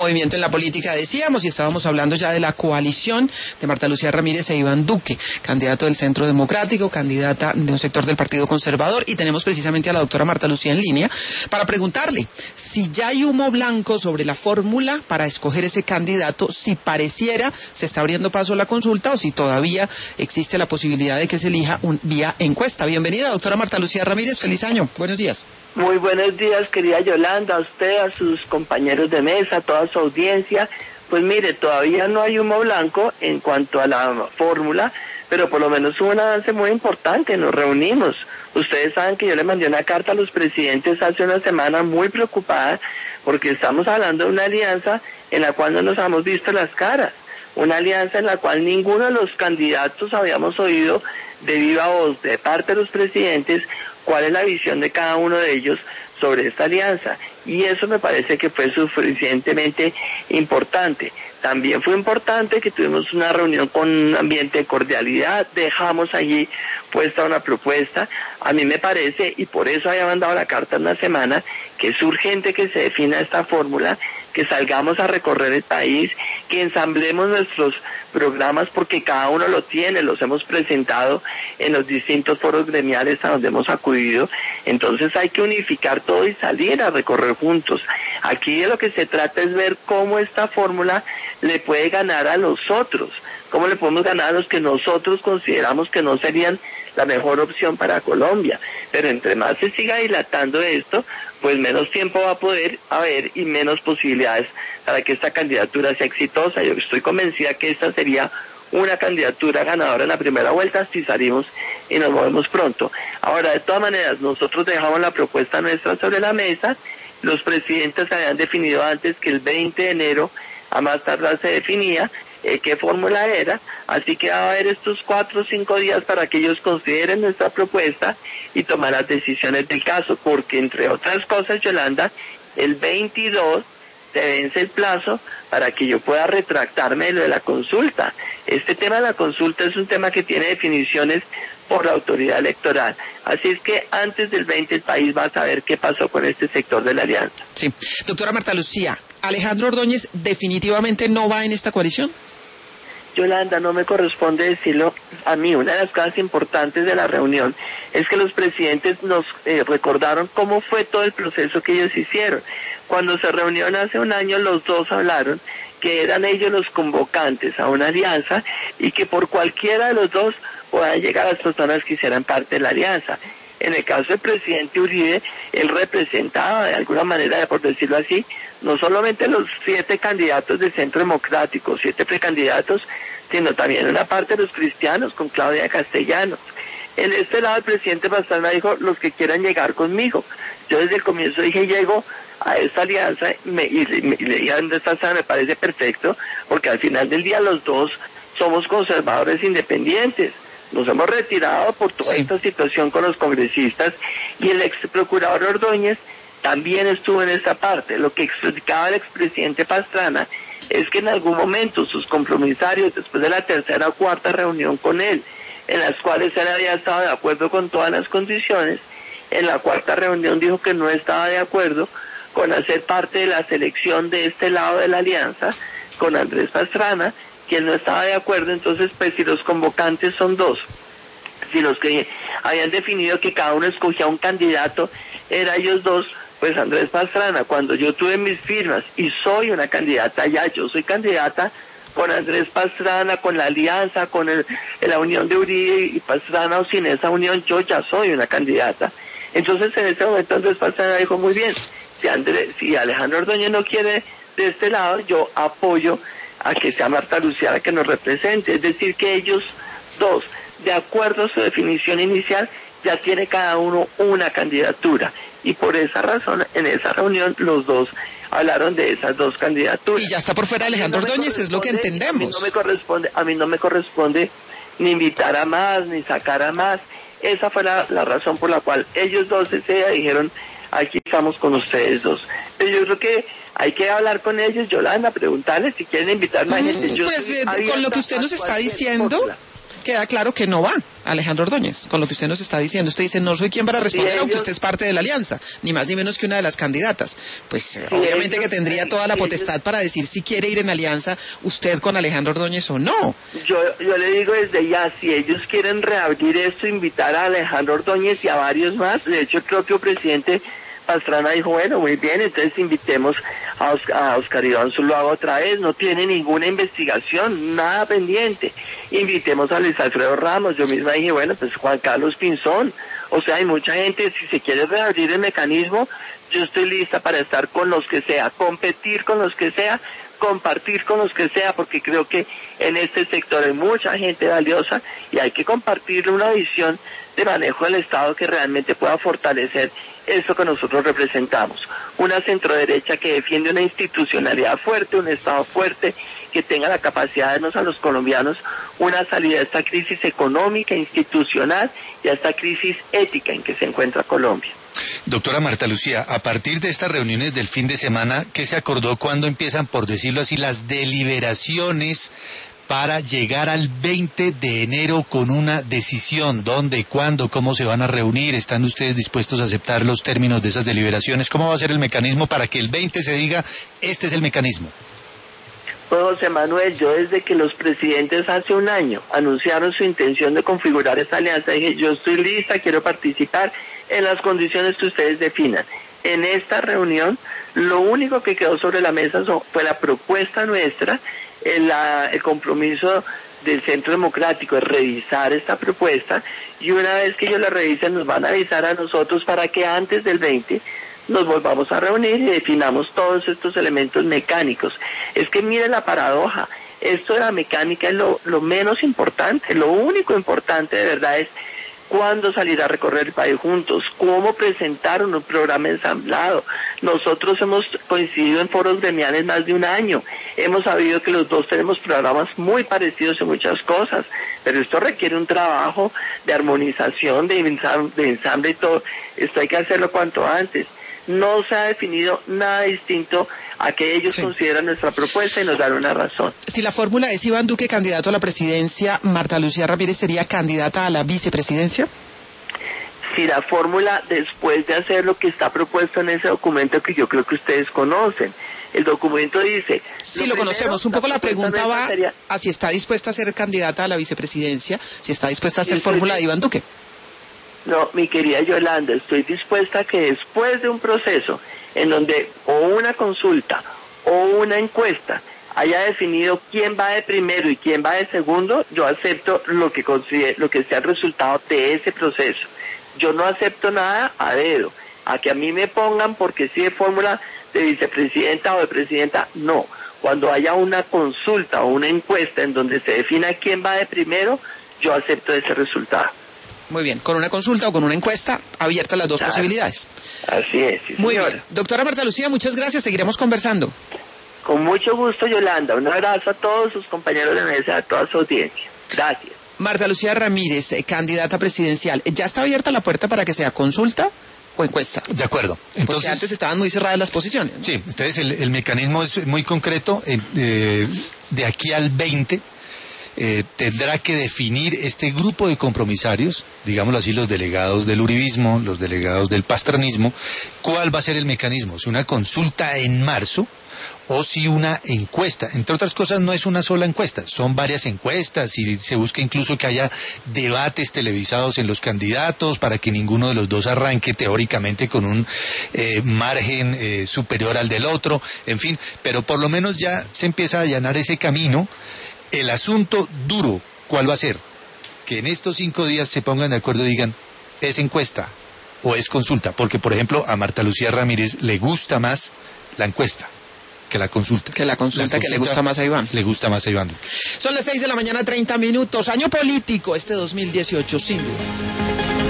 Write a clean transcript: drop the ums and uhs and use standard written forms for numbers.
Movimiento en la política, decíamos, y estábamos hablando ya de la coalición de Marta Lucía Ramírez e Iván Duque, candidato del Centro Democrático, candidata de un sector del Partido Conservador, y tenemos precisamente a la doctora Marta Lucía en línea para preguntarle si ya hay humo blanco sobre la fórmula para escoger ese candidato, si pareciera se está abriendo paso a la consulta o si todavía existe la posibilidad de que se elija vía encuesta. Bienvenida, doctora Marta Lucía Ramírez, feliz año, buenos días. Muy buenos días, querida Yolanda, a usted, a sus compañeros de mesa, a toda su audiencia. Pues mire, todavía no hay humo blanco en cuanto a la fórmula, pero por lo menos hubo un avance muy importante, nos reunimos. Ustedes saben que yo le mandé una carta a los presidentes hace una semana muy preocupada, porque estamos hablando de una alianza en la cual no nos hemos visto las caras, una alianza en la cual ninguno de los candidatos habíamos oído de viva voz de parte de los presidentes cuál es la visión de cada uno de ellos sobre esta alianza, y eso me parece que fue suficientemente importante. También fue importante que tuvimos una reunión con un ambiente de cordialidad, dejamos allí puesta una propuesta. A mí me parece, y por eso había mandado la carta en una semana, que es urgente que se defina esta fórmula, que salgamos a recorrer el país, que ensamblemos nuestros programas, porque cada uno lo tiene, los hemos presentado en los distintos foros gremiales a donde hemos acudido. Entonces hay que unificar todo y salir a recorrer juntos. Aquí de lo que se trata es ver cómo esta fórmula le puede ganar a los otros, cómo le podemos ganar a los que nosotros consideramos que no serían la mejor opción para Colombia. Pero entre más se siga dilatando esto, pues menos tiempo va a poder haber y menos posibilidades para que esta candidatura sea exitosa. Yo estoy convencida que esta sería una candidatura ganadora en la primera vuelta si salimos y nos movemos pronto. Ahora, de todas maneras, nosotros dejamos la propuesta nuestra sobre la mesa. Los presidentes habían definido antes que el 20 de enero, a más tardar, se definía qué fórmula era, así que va a haber estos 4 o 5 días para que ellos consideren nuestra propuesta y tomar las decisiones del caso, porque entre otras cosas, Yolanda, el 22 se vence el plazo para que yo pueda retractarme de lo de la consulta. Este tema de la consulta es un tema que tiene definiciones por la autoridad electoral. Así es que antes del 20 el país va a saber qué pasó con este sector de la alianza. Sí. Doctora Marta Lucía, ¿Alejandro Ordóñez definitivamente no va en esta coalición? Yolanda, no me corresponde decirlo a mí. Una de las cosas importantes de la reunión es que los presidentes nos recordaron cómo fue todo el proceso que ellos hicieron. Cuando se reunieron hace un año, los dos hablaron que eran ellos los convocantes a una alianza y que por cualquiera de los dos puedan llegar las personas que hicieran parte de la alianza. En el caso del presidente Uribe, él representaba de alguna manera, por decirlo así, no solamente los 7 candidatos del Centro Democrático, 7 precandidatos, sino también una parte de los cristianos con Claudia Castellanos. En este lado el presidente Pastrana dijo, los que quieran llegar conmigo. Yo desde el comienzo dije, llego a esta alianza y le dije a Andrés Pastrana, me parece perfecto, porque al final del día los dos somos conservadores independientes. Nos hemos retirado por toda esta situación con los congresistas, y el ex procurador Ordóñez también estuvo en esta parte. Lo que explicaba el expresidente Pastrana es que en algún momento sus compromisarios, después de la tercera o cuarta reunión con él, en las cuales él había estado de acuerdo con todas las condiciones, en la cuarta reunión dijo que no estaba de acuerdo con hacer parte de la selección de este lado de la alianza con Andrés Pastrana, que él no estaba de acuerdo. Entonces, pues si los convocantes son dos, si los que habían definido que cada uno escogía un candidato, era ellos dos, pues Andrés Pastrana, cuando yo tuve mis firmas y soy una candidata ya, yo soy candidata con Andrés Pastrana, con la alianza, con la unión de Uribe y Pastrana, o sin esa unión, yo ya soy una candidata. Entonces en ese momento Andrés Pastrana dijo, muy bien, si Alejandro Ordóñez no quiere de este lado, yo apoyo a que sea Marta Lucía la que nos represente. Es decir, que ellos dos, de acuerdo a su definición inicial, ya tiene cada uno una candidatura. Y por esa razón, en esa reunión, los dos hablaron de esas dos candidaturas. Y ya está por fuera Alejandro Ordóñez, es lo que entendemos. A mí no me corresponde ni invitar a más, ni sacar a más. Esa fue la razón por la cual ellos dos ese día dijeron, aquí estamos con ustedes dos. Pero yo creo que hay que hablar con ellos, Yolanda, preguntarles si quieren invitar más gente. Pues con lo que usted nos está diciendo, queda claro que no va. Alejandro Ordóñez, con lo que usted nos está diciendo. Usted dice, no soy quien para responder, aunque usted es parte de la alianza, ni más ni menos que una de las candidatas. Pues obviamente que tendría toda la potestad para decir si quiere ir en alianza usted con Alejandro Ordóñez o no. Yo le digo desde ya, si ellos quieren reabrir esto, invitar a Alejandro Ordóñez y a varios más. De hecho, el propio presidente Pastrana dijo, bueno, muy bien, entonces invitemos a Oscar Iván Zuluaga otra vez, no tiene ninguna investigación, nada pendiente. Invitemos a Luis Alfredo Ramos, yo misma dije, bueno, pues Juan Carlos Pinzón. O sea, hay mucha gente, si se quiere reabrir el mecanismo, yo estoy lista para estar con los que sea, competir con los que sea, compartir con los que sea, porque creo que en este sector hay mucha gente valiosa y hay que compartir una visión de manejo del Estado que realmente pueda fortalecer eso que nosotros representamos. Una centroderecha que defiende una institucionalidad fuerte, un Estado fuerte, que tenga la capacidad de darnos a los colombianos una salida a esta crisis económica, institucional y a esta crisis ética en que se encuentra Colombia. Doctora Marta Lucía, a partir de estas reuniones del fin de semana, ¿qué se acordó cuando empiezan, por decirlo así, las deliberaciones para llegar al 20 de enero con una decisión? ¿Dónde, cuándo, cómo se van a reunir? ¿Están ustedes dispuestos a aceptar los términos de esas deliberaciones? ¿Cómo va a ser el mecanismo para que el 20 se diga, este es el mecanismo? Pues José Manuel, yo desde que los presidentes hace un año anunciaron su intención de configurar esta alianza, dije, yo estoy lista, quiero participar en las condiciones que ustedes definan. En esta reunión, lo único que quedó sobre la mesa fue la propuesta nuestra, el compromiso del Centro Democrático es revisar esta propuesta, y una vez que ellos la revisen nos van a avisar a nosotros para que antes del 20 nos volvamos a reunir y definamos todos estos elementos mecánicos. Es que mire la paradoja, esto de la mecánica es lo menos importante, lo único importante de verdad es cuándo salir a recorrer el país juntos, cómo presentar un programa ensamblado. Nosotros hemos coincidido en foros gremiales más de un año, hemos sabido que los dos tenemos programas muy parecidos en muchas cosas, pero esto requiere un trabajo de armonización, de ensamble y todo. Esto hay que hacerlo cuanto antes. No se ha definido nada distinto a que ellos consideran nuestra propuesta y nos dan una razón. Si la fórmula es Iván Duque candidato a la presidencia, Marta Lucía Ramírez sería candidata a la vicepresidencia. Si la fórmula, después de hacer lo que está propuesto en ese documento que yo creo que ustedes conocen, el documento dice... Sí, lo conocemos. Un poco la pregunta va a si está dispuesta a ser candidata a la vicepresidencia, si está dispuesta a hacer fórmula de Iván Duque. No, mi querida Yolanda, estoy dispuesta a que después de un proceso en donde o una consulta o una encuesta haya definido quién va de primero y quién va de segundo, yo acepto lo que sea el resultado de ese proceso. Yo no acepto nada a dedo, a que a mí me pongan porque sí de fórmula de vicepresidenta o de presidenta, no. Cuando haya una consulta o una encuesta en donde se defina quién va de primero, yo acepto ese resultado. Muy bien, con una consulta o con una encuesta, abiertas las dos posibilidades. Así es, sí, muy señora. bien. Doctora Marta Lucía, muchas gracias, seguiremos conversando. Con mucho gusto, Yolanda. Un abrazo a todos sus compañeros de mesa, a toda su audiencia. Gracias. Marta Lucía Ramírez, candidata presidencial. ¿Ya está abierta la puerta para que sea consulta o encuesta? De acuerdo. Entonces, porque antes estaban muy cerradas las posiciones, ¿no? Sí, entonces el mecanismo es muy concreto. De aquí al 20... tendrá que definir este grupo de compromisarios, digámoslo así, los delegados del uribismo, los delegados del pastranismo, cuál va a ser el mecanismo, si una consulta en marzo o si una encuesta. Entre otras cosas, no es una sola encuesta, son varias encuestas y se busca incluso que haya debates televisados en los candidatos para que ninguno de los dos arranque teóricamente con un margen superior al del otro, en fin, pero por lo menos ya se empieza a allanar ese camino. El asunto duro, ¿cuál va a ser? Que en estos 5 días se pongan de acuerdo y digan, ¿es encuesta o es consulta? Porque, por ejemplo, a Marta Lucía Ramírez le gusta más la encuesta que la consulta. Que la consulta que le gusta más a Iván. Le gusta más a Iván. Son las 6 de la mañana, 30 minutos. Año político este 2018, sin duda.